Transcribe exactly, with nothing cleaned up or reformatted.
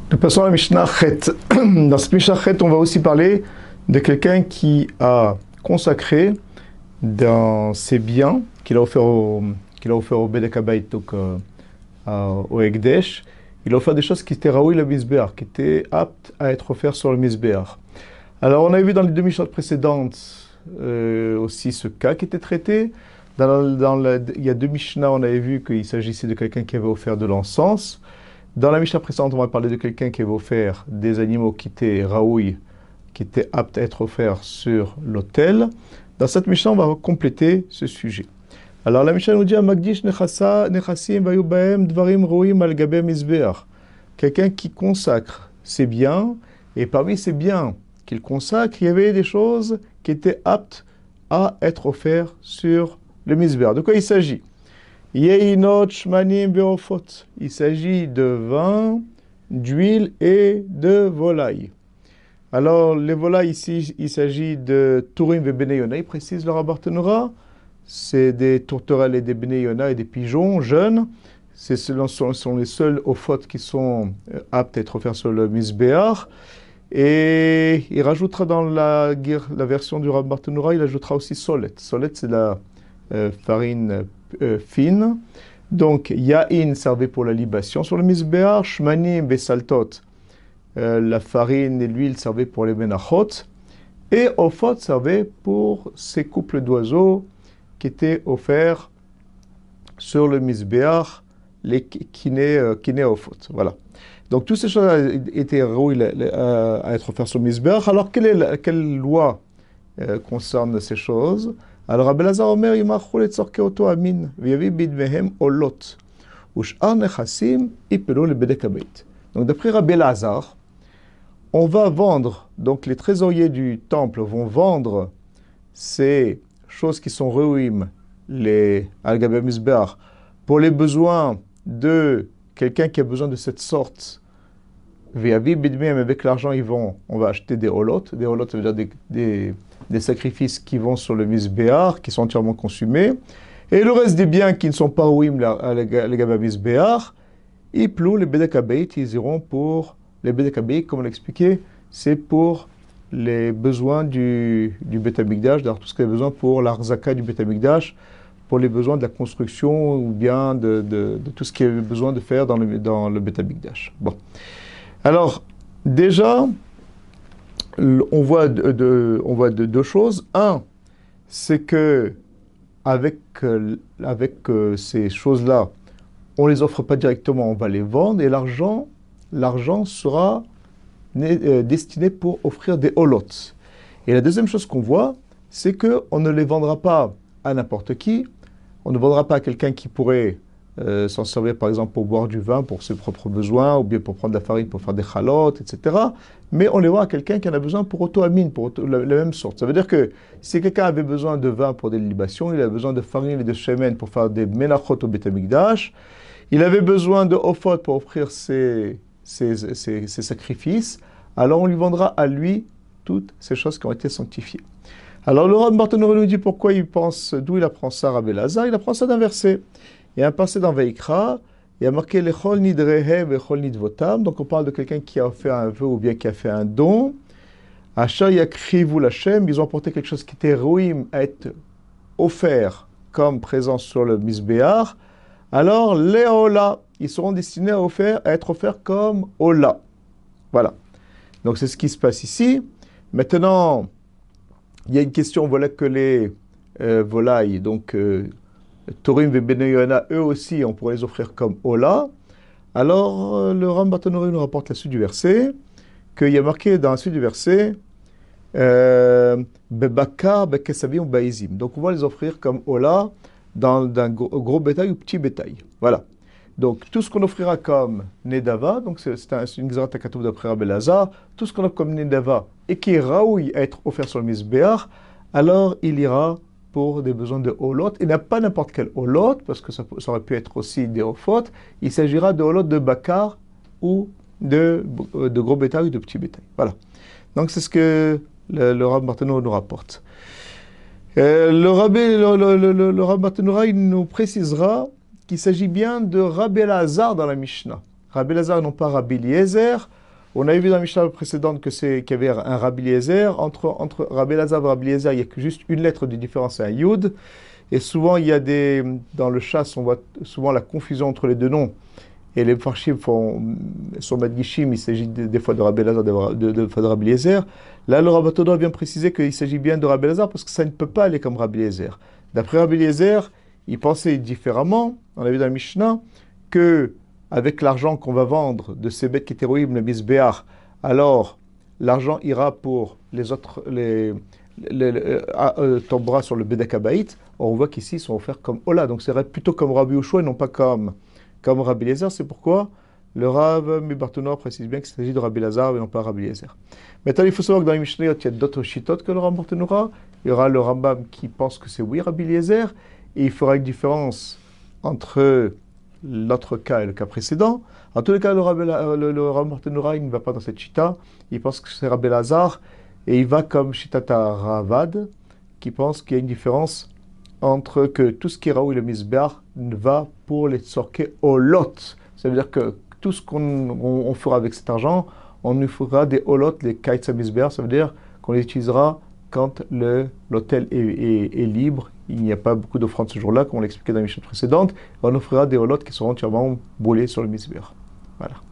Nous passons à la Mishnah Chet. Dans cette Mishnah Chet, on va aussi parler de quelqu'un qui a consacré dans ses biens qu'il a offert au, qu'il a offert au Bedek Habayit, donc euh, à- au Ekdesh. Il a offert des choses qui étaient raoui le Mizbeach, qui étaient aptes à être offertes sur le Mizbeach. Alors, on a vu dans les deux Mishnahs précédentes euh, aussi ce cas qui était traité. Dans, dans la- il y a deux Mishnahs, on avait vu qu'il s'agissait de quelqu'un qui avait offert de l'encens. Dans la Mishnah précédente, on va parler de quelqu'un qui avait offert des animaux qui étaient raoui, qui étaient aptes à être offerts sur l'autel. Dans cette Mishnah, on va compléter ce sujet. Alors la Mishnah nous dit Magdish nechasa nechasim vayu bahem dvarim roim al gabe mizbeach. Quelqu'un qui consacre ses biens, et parmi ses biens qu'il consacre, il y avait des choses qui étaient aptes à être offertes sur le mizbeach. De quoi il s'agit? Yeinot shmanim beofot. Il s'agit de vin, d'huile et de volaille. Alors, les volailles ici, il s'agit de Tourim et Bnei Yona. Il précise le Rabbah Tanura. C'est des tourterelles et des Bnei Yona et des pigeons jeunes. Ce sont, sont les seuls ofot qui sont euh, aptes à être offerts sur le Mizbeach. Et il rajoutera dans la, la version du Rabbah Tanura, il ajoutera aussi solet. Solet, c'est la euh, farine euh, fine. Donc, yain servait pour la libation sur le Mizbeach. Shmanim besaltot. Euh, la farine et l'huile servaient pour les menachot, et ofot servait pour ces couples d'oiseaux qui étaient offerts sur le Mizbeach, les kiné euh, kiné ofot. Voilà. Donc toutes ces choses étaient rouillées euh, à être offertes sur le Mizbeach. Alors quelle, est la, quelle loi euh, concerne ces choses? Alors Rabbi Elazar Omer yimachol et tzorke oto amin v'yavi bidmehem olot u'sh'ar nechasim ipelu lebedek habayit. Donc d'après Rabbi Elazar, on va vendre, donc les trésoriers du temple vont vendre ces choses qui sont ruim, les al-gabé mizbeach, pour les besoins de quelqu'un qui a besoin de cette sorte. Ve'avi bidmehem, avec l'argent, ils vont, on va acheter des holot. Des holot, ça veut dire des, des, des sacrifices qui vont sur le mizbeach, qui sont entièrement consumés. Et le reste des biens qui ne sont pas ruim, al-gabé mizbeach, ils plou, les bedek habayit, ils iront pour les Bedek Habayit, comme on l'a expliqué, c'est pour les besoins du, du Beth Amikdash, d'ailleurs tout ce qu'il y a besoin pour l'arzaka du Beth Amikdash, pour les besoins de la construction ou bien de, de, de tout ce qu'il y a besoin de faire dans le, dans le Beth Amikdash. Bon. Alors, déjà, on voit, de, de, on voit de, deux choses. Un, c'est que avec, avec ces choses-là, on ne les offre pas directement, on va les vendre, et l'argent, l'argent sera euh, destiné pour offrir des holot. Et la deuxième chose qu'on voit, c'est qu'on ne les vendra pas à n'importe qui, on ne vendra pas à quelqu'un qui pourrait euh, s'en servir par exemple pour boire du vin pour ses propres besoins, ou bien pour prendre de la farine pour faire des chalotes, et cetera. Mais on les vend à quelqu'un qui en a besoin pour auto-amin, pour auto, la, la même sorte. Ça veut dire que si quelqu'un avait besoin de vin pour des libations, il a besoin de farine et de shemen pour faire des menachot au Beth Amikdash, il avait besoin de ofot pour offrir ses Ses, ses, ses sacrifices, alors on lui vendra à lui toutes ces choses qui ont été sanctifiées. Alors le Rabbah Tanura nous dit pourquoi il pense, d'où il apprend ça, Rabbi Elazar. Il apprend ça d'un verset. Il y a un verset dans Veikra, il y a marqué Lechol nidrehem vechol nidvotam. Donc on parle de quelqu'un qui a fait un vœu ou bien qui a fait un don. Asher yakrivu l'Hashem, ils ont apporté quelque chose qui était roim à être offert comme présence sur le Mizbeach. Alors les Ola, ils seront destinés à, offert, à être offerts comme Ola. Voilà. Donc c'est ce qui se passe ici. Maintenant, il y a une question, voilà que les euh, volailles, donc euh, Tourim et Bnei Yona, eux aussi, on pourrait les offrir comme Ola. Alors euh, le Rabbah Tanura nous rapporte la suite du verset, qu'il y a marqué dans la suite du verset, Bebakar, Bekesavim, Baizim. Donc on va les offrir comme Ola dans un gros, gros bétail ou petit bétail. Voilà. Donc, tout ce qu'on offrira comme Nedava, donc c'est, c'est, un, c'est une Gzarat HaKatuv d'après Rabbi Elazar, tout ce qu'on offre comme Nedava et qui est raoui à être offert sur le Mizbeach, alors il ira pour des besoins de holot. Il n'a pas n'importe quel holot, parce que ça, ça aurait pu être aussi des ofot. Il s'agira de holot de bakar ou de, de gros bétail ou de petit bétail. Voilà. Donc, c'est ce que le, le Rabbah Tanura nous rapporte. Euh, le Rabbi, le, le, le, le Rabbah Tanura, il nous précisera qu'il s'agit bien de Rabbi Elazar dans la Mishnah. Rabbi Elazar et non pas Rabbi Eliezer. On a vu dans la Mishnah précédente que c'est qu'il y avait un Rabbi Eliezer. Entre, entre Rabbi Elazar et Rabbi Eliezer, il n'y a que juste une lettre de différence, c'est un Yud. Et souvent, il y a des, dans le chasse, on voit souvent la confusion entre les deux noms. Et les Farshim font, sont Madgishim, il s'agit des fois de Rabbi Elazar, de, de, de, de Rabbi Eliezer. Là, le Rav Toda a bien précisé qu'il s'agit bien de Rabbi Elazar parce que ça ne peut pas aller comme Rabbi Eliezer. D'après Rabbi Eliezer, il pensait différemment, on a vu dans le Mishnah, que avec l'argent qu'on va vendre de ces bêtes qui étaient roïm, le misbéach, alors l'argent ira pour les autres, les, les, les euh, tombera sur le Bédakabaït. On voit qu'ici, ils sont offerts comme Ola. Donc, c'est plutôt comme Rabbi Ushua et non pas comme, comme Rabbi Eliezer. C'est pourquoi le Rav Mibartonor précise bien qu'il s'agit de Rabbi Elazar et non pas Rabbi Eliezer. Maintenant, il faut savoir que dans les Mishnayot, il y a d'autres chitotes que le Rav Mibartonora. Il y aura le Rambam qui pense que c'est oui Rabbi Eliezer et il fera une différence entre l'autre cas et le cas précédent. En tous les cas, le Rav le, le Mibartonora, il ne va pas dans cette chita. Il pense que c'est Rabbi Elazar et il va comme Chitata Ravad qui pense qu'il y a une différence entre que tout ce qui est Raoui le Misbeach va pour les Tzorke Olot. Ça veut dire que tout ce qu'on on, on fera avec cet argent, on nous fera des Olot, les Kaitsa Misbeach. Ça veut dire qu'on les utilisera quand le, l'hôtel est, est, est libre. Il n'y a pas beaucoup d'offrandes ce jour-là, comme on l'expliquait dans les missions précédentes. On offrira des Olot qui seront entièrement brûlés sur le Misbeach. Voilà.